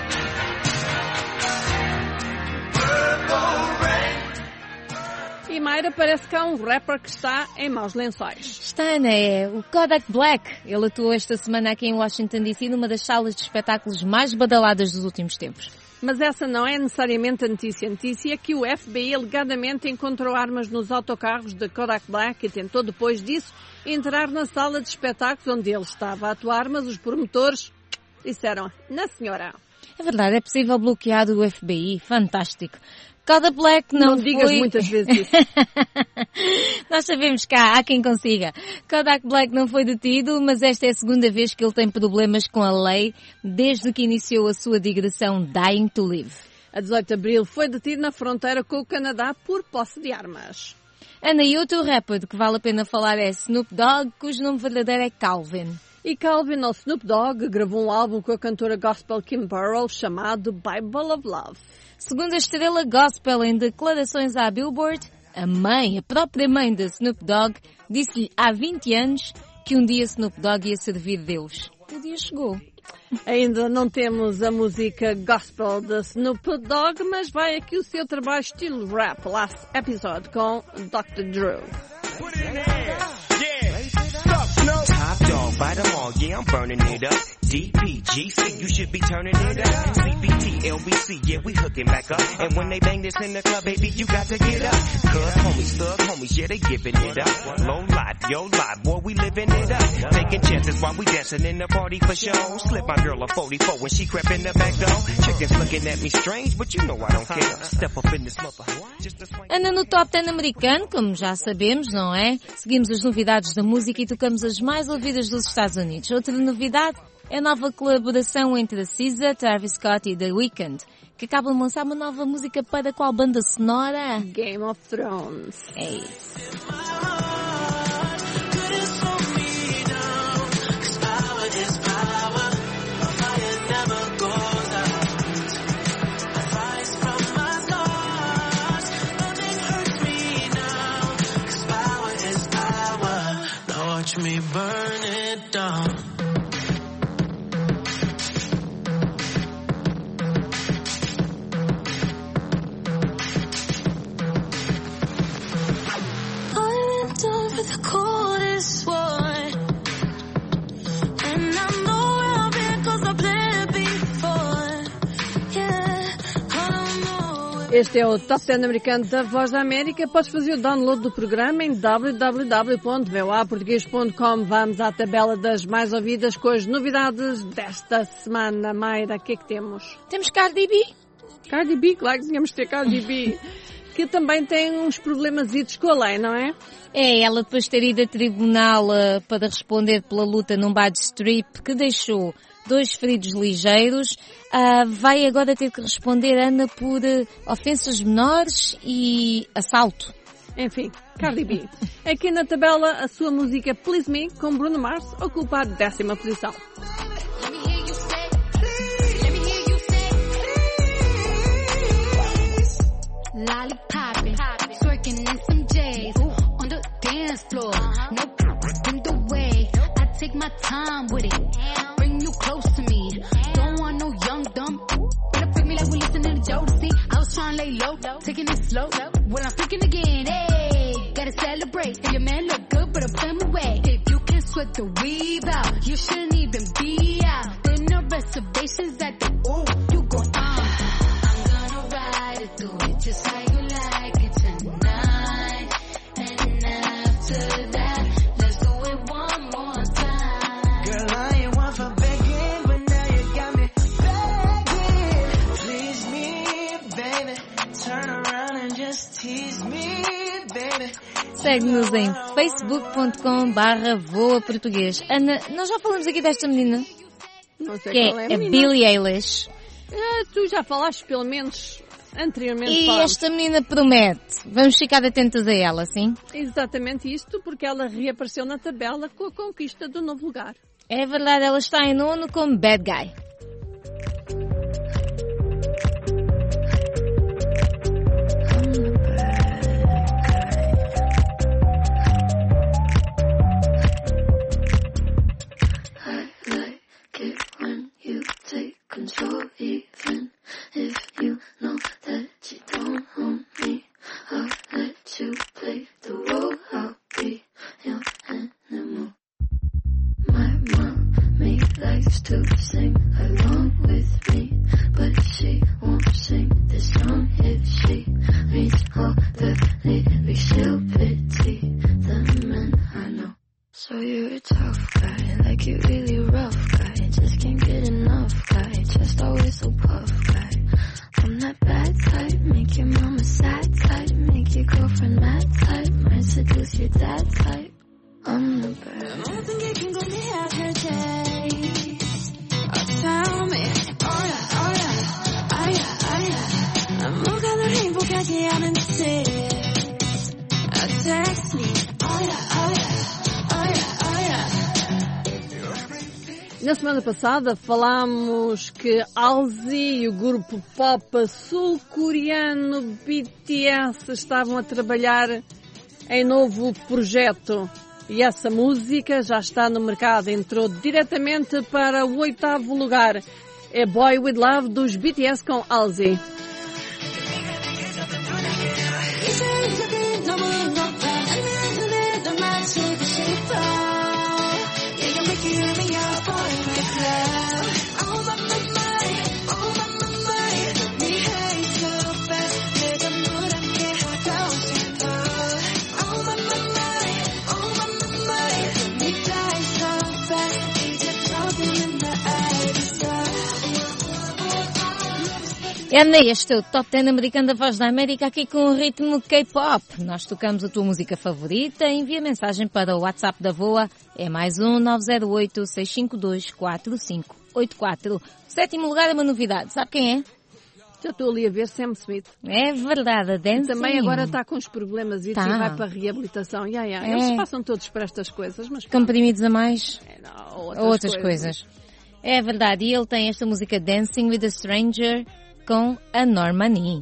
Purple rain. E Mayra, parece que há um rapper que está em maus lençóis. Está, Ana, é o Kodak Black. Ele atuou esta semana aqui em Washington DC numa das salas de espetáculos mais badaladas dos últimos tempos. Mas essa não é necessariamente a notícia. A notícia é que o FBI alegadamente encontrou armas nos autocarros de Kodak Black e tentou depois disso entrar na sala de espetáculos onde ele estava a atuar, mas os promotores disseram, na senhora. É verdade, é possível bloquear o FBI. Fantástico. Kodak Black não foi... digas muitas vezes isso. Nós sabemos que há quem consiga. Kodak Black não foi detido, mas esta é a segunda vez que ele tem problemas com a lei desde que iniciou a sua digressão Dying to Live. A 18 de abril foi detido na fronteira com o Canadá por posse de armas. Ana, e outro rapper de que vale a pena falar é Snoop Dogg, cujo nome verdadeiro é Calvin. E Calvin, ou Snoop Dogg, gravou um álbum com a cantora gospel Kim Burrell chamado Bible of Love. Segundo a estrela gospel, em declarações à Billboard, a própria mãe de Snoop Dogg, disse-lhe há 20 anos que um dia Snoop Dogg ia servir Deus. O dia chegou. Ainda não temos a música gospel de Snoop Dogg, mas vai aqui o seu trabalho estilo rap, Last Episode, com Dr. Drew. Top dog, bite them all, yeah, I'm burning it up. DPGC, you should be turning it up. CBT, LBC, yeah, we hooking back up. And when they bang this in the club, baby, you got to get up. Cuz homies, thug homies, yeah, they giving it up. Low life, yo life, boy, we living it up. Taking chances while we dancing in the party for show. Slip my girl a 44 when she crept in the back door. Chickens looking at me strange, but you know I don't care. Step up in this mother. Anda no Top 10 americano, como já sabemos, não é? Seguimos as novidades da música e tocamos as mais ouvidas dos Estados Unidos. Outra novidade é a nova colaboração entre a SZA, Travis Scott e The Weeknd, que acabam de lançar uma nova música para qual banda sonora? Game of Thrones. É isso. Watch me burn it down. I went over the coldest one, and I know where I've been 'cause I played before. Yeah, I don't know. Este é o Top 10 americano da Voz da América. Podes fazer o download do programa em www.voaportugues.com. Vamos à tabela das mais ouvidas com as novidades desta semana. Mayra, o que é que temos? Temos Cardi B. Cardi B, claro que tínhamos de ter Cardi B. Que também tem uns problemasitos com a lei, não é? É, ela depois de ter ido a tribunal para responder pela luta num bar de strip que deixou 2 feridos ligeiros, vai agora ter que responder, Ana, por ofensas menores e assalto. Enfim, Cardi B. Aqui na tabela, a sua música Please Me, com Bruno Mars, ocupa a 10ª posição. Lollipoppin', twerking in some J's on the dance floor. No in the way. I take my time with it. Bring you close to me. Don't want no young dumb. Better freak me like we listening to Jodeci. I was trying to lay low, taking it slow. When I'm freaking again, hey, gotta celebrate. And your man look good, but I'm putting him away. If you can sweat the weave out, you shouldn't even be out. There no reservations at the you go I'm gonna ride it through it just how you like it tonight. And after that, let's do it one more time. Girl, I ain't one for begging, but now you got me begging. Please me, baby. Turn around and just tease me, baby. Segue-nos em facebook.com/voaportuguês. Ana, nós já falamos aqui desta menina. Não sei que qual é a a Billie Eilish. Tu já falaste pelo menos anteriormente. E falamos. esta menina promete. Vamos ficar atentos a ela, sim? Exatamente isto, porque ela reapareceu na tabela com a conquista do novo lugar. É verdade, ela está em 9º como Bad Guy. Control, even if you know that you don't own me. I'll let you play the role. I'll be your animal. My mommy likes to sing along with me, but she won't reach all the lyrics, she'll pity the men I know. So you're a tough guy, like you really rough guy. Just can't get enough guy, just always so puff guy. I'm that bad type, make your mama sad type, make your girlfriend mad type, might seduce your dad type. I'm the bad. 모든 게 긴 건데 have her days. Tell me, oh yeah. 뭐가 널 행복하게 하는지. Text me, oh yeah. Na semana passada falámos que Halsey e o grupo pop sul-coreano BTS estavam a trabalhar em novo projeto. E essa música já está no mercado, entrou diretamente para o 8º lugar. É Boy With Love dos BTS com Halsey. Este é o Top 10 americano da Voz da América, aqui com o ritmo K-pop. Nós tocamos a tua música favorita, envia mensagem para o WhatsApp da VOA, é mais 908-652-4584. Sétimo lugar é uma novidade, sabe quem é? Já estou ali a ver Sam Smith. É verdade, a Dancing. Também agora está com os problemas e vai para a reabilitação. Eles passam todos para estas coisas. Mas comprimidos a mais outras coisas. É verdade, e ele tem esta música Dancing with a Stranger com a Normani.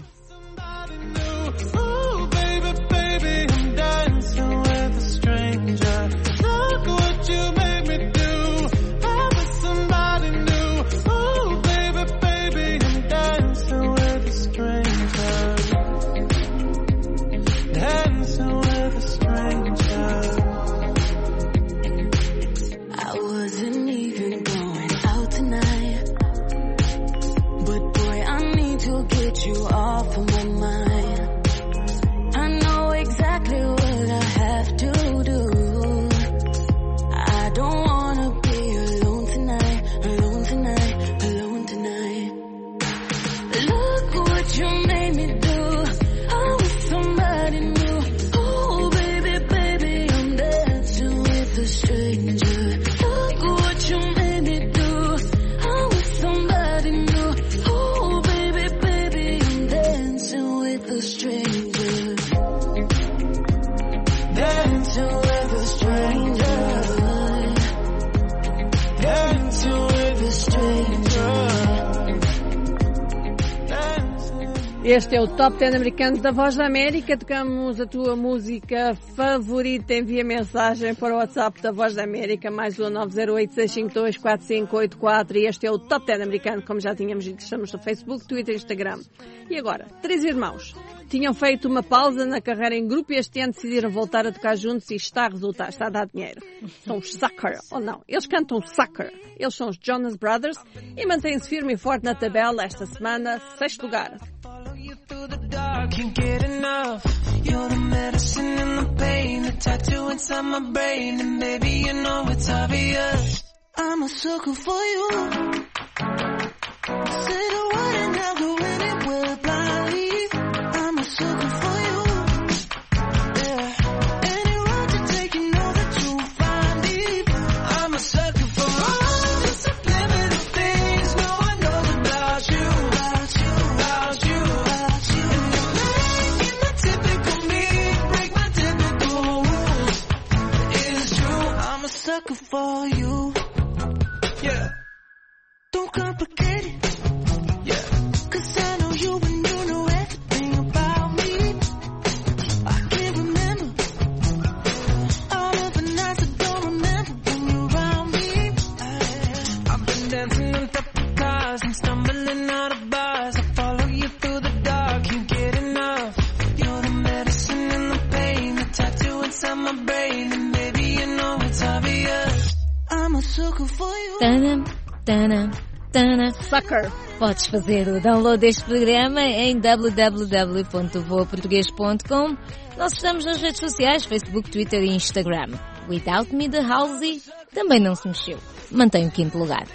You off of my mind. I know exactly what I have to do. I don't wanna be alone tonight. Look what you made me do. I'm with somebody new. Oh baby, I'm dancing with a stranger. Look what you made me do. I'm with somebody new. Oh with a stranger, dancing with a stranger, dancing with a stranger. Este é o Top 10 americano da Voz da América. Tocamos a tua música favorita. Envia mensagem para o WhatsApp da Voz da América, mais 908-652-4584. E este é o Top 10 americano, como já tínhamos dito. Estamos no Facebook, Twitter e Instagram. E agora, 3 irmãos. Tinham feito uma pausa na carreira em grupo e este ano decidiram voltar a tocar juntos e está a resultar, está a dar dinheiro. São os Sucker, ou não? Eles cantam Sucker. Eles são os Jonas Brothers e mantêm-se firme e forte na tabela esta semana, 6º lugar. Through the dark, can't get enough. You're the medicine and the pain, the tattoo inside my brain, and baby, you know it's obvious. I'm a sucker for you. Say the word and I'll go anywhere blindly. I'm a sucker for you. Yeah. Any road you take, you know that you'll find me. I'm a sucker for all the subliminal things no one knows about you. Sucker for you, yeah. Don't complicate it, yeah. 'Cause I know you and you know everything about me. I can't remember all of the nights I don't remember when you're around me. I've been dancing on top of cars and stumbling out of bars. I follow you through the dark, can't get enough. You're the medicine and the pain, the tattoo inside my brain, and baby you know it's obvious. I'm a sucker for you. Tanam, tanam, Sucker. Podes fazer o download deste programa em www.voaportugues.com. Nós estamos nas redes sociais, Facebook, Twitter e Instagram. Without Me, The Halsey também não se mexeu. Mantém o 5º lugar.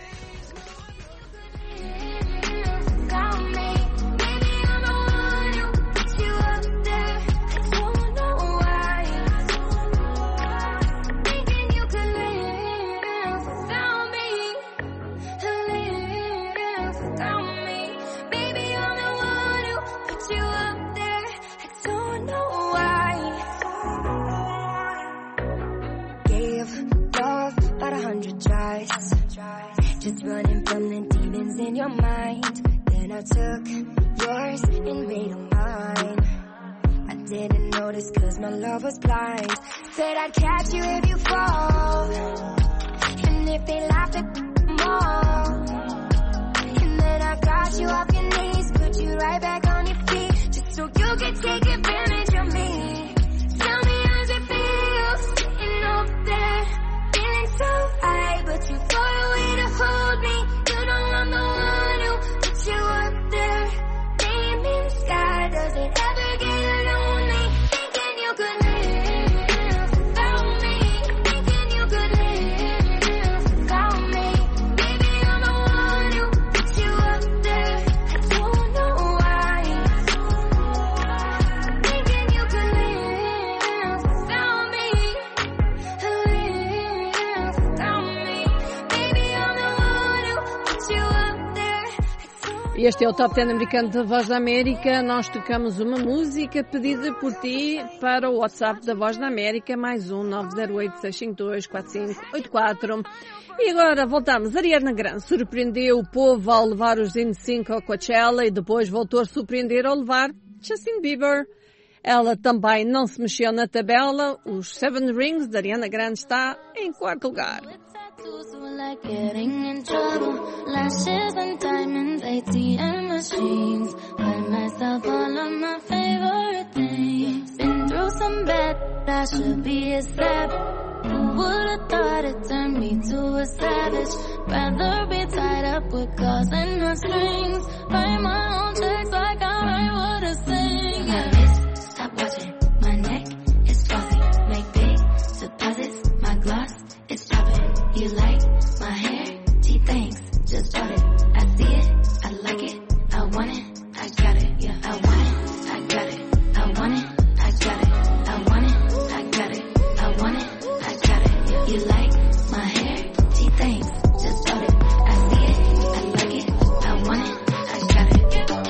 Just running from the demons in your mind. Then I took yours and made them mine. I didn't notice cause my love was blind. Said I'd catch you if you fall. And if they laughed at them all. And then I got you off your knees, put you right back on your feet. Just so you could take advantage of me. Tell me how's it feel sitting up there, feeling so high, but you far away to hold me. You know I'm the one who put you up there. Name in the sky, does it ever get lonely? Thinking you could live without me. Thinking you could live without me. Baby, I'm the one who put you up there. I don't know why. Thinking you could live without me. Live without me. Baby, I'm the one who put you up there. Este é o Top 10 americano da Voz da América. Nós tocamos uma música pedida por ti para o WhatsApp da Voz da América, mais 908-652-4584. E agora voltamos. Ariana Grande surpreendeu o povo ao levar os NSYNC ao Coachella e depois voltou a surpreender ao levar Justin Bieber. Ela também não se mexeu na tabela. Os Seven Rings da Ariana Grande está em 4º lugar. Like getting in trouble, lashes and diamonds, ATM machines, buy myself all of my favorite things. Been through some bad, I should be a savage. Who would've thought it turned me to a savage? Rather be tied up with calls and no strings. Write my own checks like I write what I sing. My wrist, stop watching, my neck is flossy. Make big deposits, my gloss is dropping. You like my hair? Gee, thanks. Just bought it. I see it. I like it. I want it. I got it. Yeah, I want it. I got it. I want it. I got it. I want it. I got it. I want it. I got it. Yeah. You like my hair? Gee, thanks. Just bought it. I see it. I like it. I want it. I got it.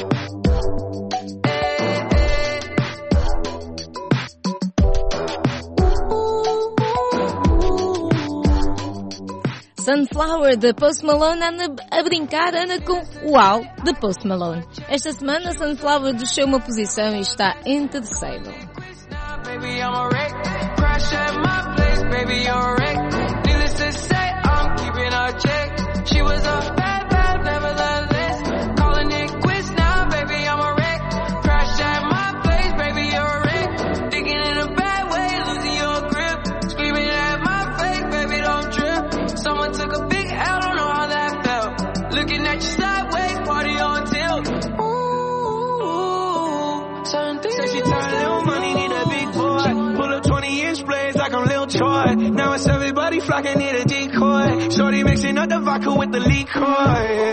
Sunflower de Post Malone anda a brincar, anda com Uau de Post Malone. Esta semana Sunflower desceu uma posição e está em 3º. Baby, I'm a wreck. Crash at my place, baby, you're a wreck. Needless to say, I'm keeping a check. She was a bad, bad, nevertheless. Calling it quits now, baby, I'm a wreck. Crash at my place, baby, you're a wreck. Thinking in a bad way, losing your grip. Screaming at my face, baby, don't trip. Someone took a big L, don't know how that felt. Looking at you sideways, party on tilt. Ooh, certain things. Say she tired, little money, need a big boy. Pull up 20-inch blades like I'm Lil Troy. Now it's everybody flocking, need a decoy. Shorty mixing up the vodka with the liquor.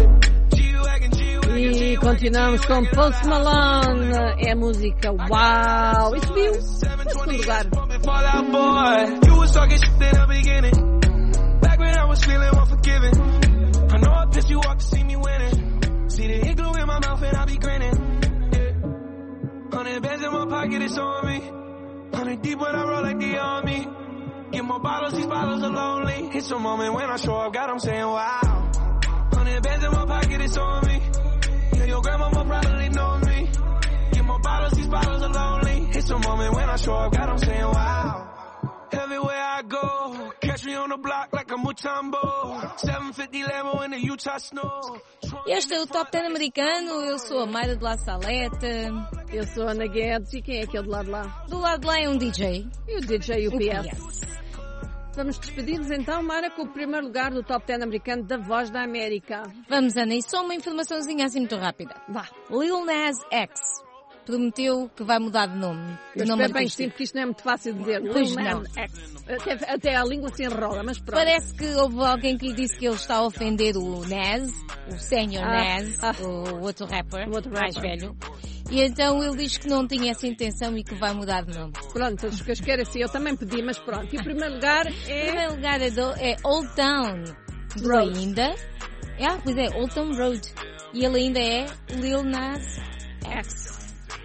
E continuamos com Post Malone. É a música Uau. E subiu no 2º lugar. You was talking shit in the beginning. Back when I was feeling unforgiving. I know I pissed you off to see me winning. See the igloo in my mouth and I be grinning. Yeah. 100 bands in my pocket, it's on me. 100 deep when I roll like the army. Get more bottles, these bottles are lonely. It's a moment when I show up, God, I'm saying wow. 100 bands in my pocket, it's on me. Yeah, your grandma will probably know me. Get more bottles, these bottles are lonely. It's a moment when I show up, God, I'm saying wow. Everywhere I go, catch me on the block like a Mutombo. 750 Lambo in the Utah snow. Este é o Top 10 americano. Eu sou a Mayra de La Salete. Eu sou a Ana Guedes. E quem é aquele do lado de lá? Do lado de lá é um DJ. E o DJ UPS. Vamos despedir-nos então, Mara, com o primeiro lugar do Top 10 americano da Voz da América. Vamos, Ana, e só uma informaçãozinha assim muito rápida. Vá. Lil Nas X prometeu que vai mudar de nome. Eu espero bem sim, porque isto não é muito fácil de dizer. Pois Lil não. Nas X. Até a língua se enrola, mas pronto. Parece que houve alguém que lhe disse que ele está a ofender o Nas, o Senior Nas, o outro rapper mais velho. E então ele diz que não tinha essa intenção e que vai mudar de nome. Pronto, os que querem assim, eu também pedi, mas pronto. E o primeiro lugar é Old Town do ainda. Pois é, Old Town Road. E ele ainda é Lil Nas X.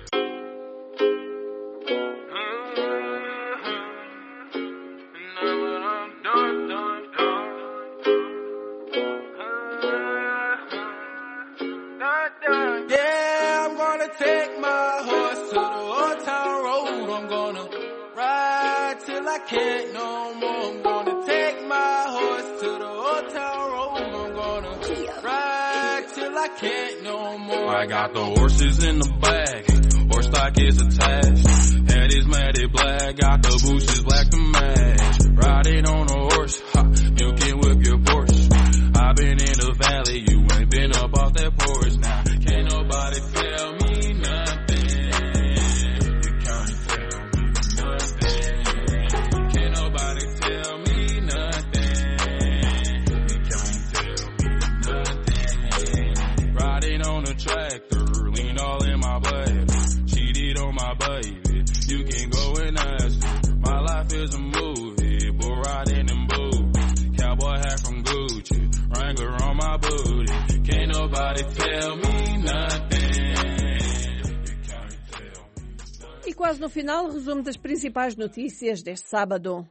Yeah, I'm gonna take my horse to the old town road. I'm gonna ride till I can't no more. I'm gonna take my horse to the old town road. I'm gonna ride till I can't no more. I got the horses in the bag, horse stock is attached. Head is matted black, got the bushes black to match. Riding on a horse, you can whip your Porsche. I've been in the valley, you ain't been up off that porch now. Can't nobody tell me nothing. You can't tell me nothing. Can't nobody tell me nothing. You can't tell me nothing. Riding on a tractor, lean all in my baby. Cheated on my baby. You can go and ask her. My life is a movie, bull riding in boots. Cowboy hat from Gucci. Wrangler on my booty. Can't nobody tell me nothing. E quase no final, resumo das principais notícias deste sábado.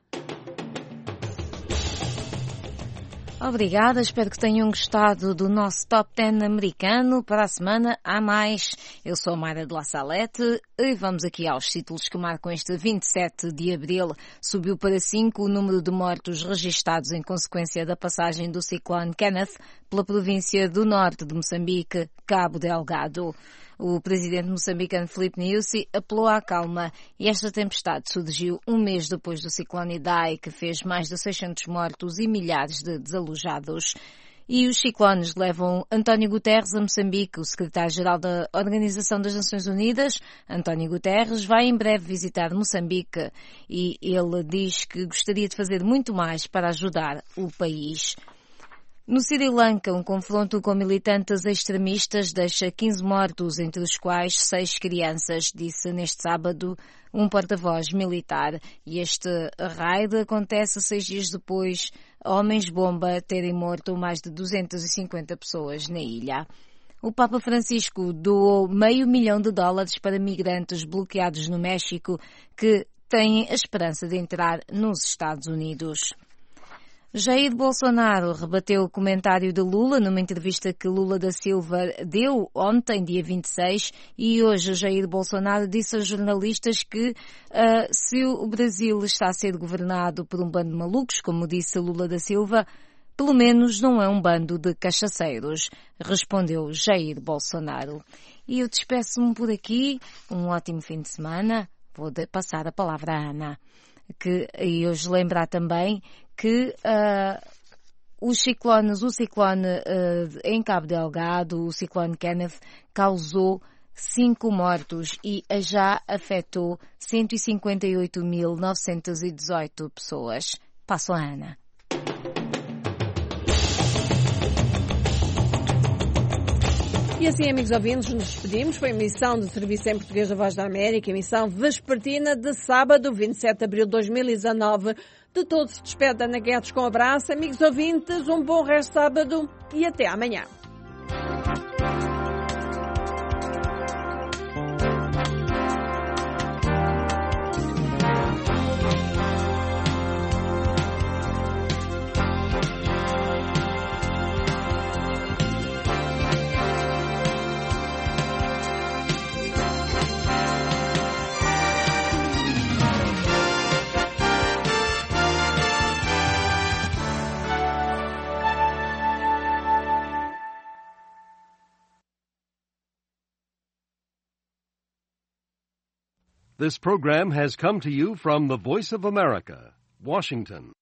Obrigada, espero que tenham gostado do nosso Top 10 americano. Para a semana há mais. Eu sou a Mayra de La Salete e vamos aqui aos títulos que marcam este 27 de abril. Subiu para 5 o número de mortos registados em consequência da passagem do ciclone Kenneth pela província do norte de Moçambique, Cabo Delgado. O presidente moçambicano Filipe Nyusi apelou à calma e esta tempestade surgiu um mês depois do ciclone Idai, que fez mais de 600 mortos e milhares de desalojados. E os ciclones levam António Guterres a Moçambique. O secretário-geral da Organização das Nações Unidas, António Guterres, vai em breve visitar Moçambique e ele diz que gostaria de fazer muito mais para ajudar o país. No Sri Lanka, um confronto com militantes extremistas deixa 15 mortos, entre os quais 6 crianças, disse neste sábado um porta-voz militar. E este raid acontece 6 dias depois homens-bomba terem morto mais de 250 pessoas na ilha. O Papa Francisco doou $500 milhão para migrantes bloqueados no México que têm a esperança de entrar nos Estados Unidos. Jair Bolsonaro rebateu o comentário de Lula numa entrevista que Lula da Silva deu ontem, dia 26, e hoje Jair Bolsonaro disse aos jornalistas que se o Brasil está a ser governado por um bando de malucos, como disse Lula da Silva, pelo menos não é um bando de cachaceiros, respondeu Jair Bolsonaro. E eu despeço-me por aqui, um ótimo fim de semana, vou passar a palavra à Ana. E hoje lembrar também que o ciclone em Cabo Delgado, o ciclone Kenneth, causou 5 mortos e já afetou 158.918 pessoas. Passo a Ana. E assim, amigos ouvintes, nos despedimos. Foi a emissão do Serviço em Português da Voz da América, emissão vespertina de sábado, 27 de abril de 2019. De todos se despede Ana Guedes com um abraço. Amigos ouvintes, um bom resto de sábado e até amanhã. This program has come to you from the Voice of America, Washington.